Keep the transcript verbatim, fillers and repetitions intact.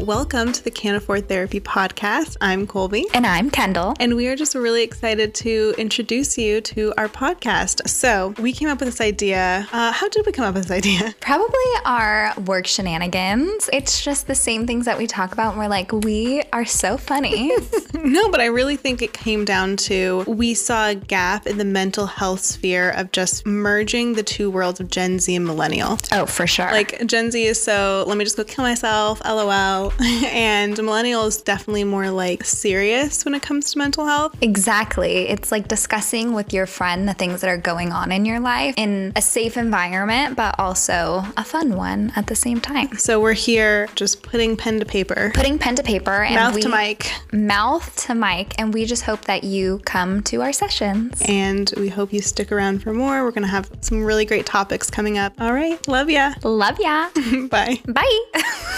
welcome to the Can't Afford Therapy podcast. I'm Colby. And I'm Kendall. And we are just really excited to introduce you to our podcast. So we came up with this idea. Uh, how did we come up with this idea? Probably our work shenanigans. It's just the same things that we talk about. And we're like, we are so funny. No, but I really think it came down to we saw a gap in the mental health sphere of just merging the two worlds of Gen Z and millennial. Oh, for sure. Like Gen Z is so, let me just go kill myself, LOL. And millennial is definitely more like serious when it comes to mental health. Exactly. It's like discussing with your friend the things that are going on in your life in a safe environment, but also a fun one at the same time. So we're here just putting pen to paper. Putting pen to paper. And mouth we, to mic. Mouth to mic. And we just hope that you come to our sessions. And we hope you stick around for more. We're going to have some really great topics coming up. All right. Love ya. Love ya. Bye. Bye.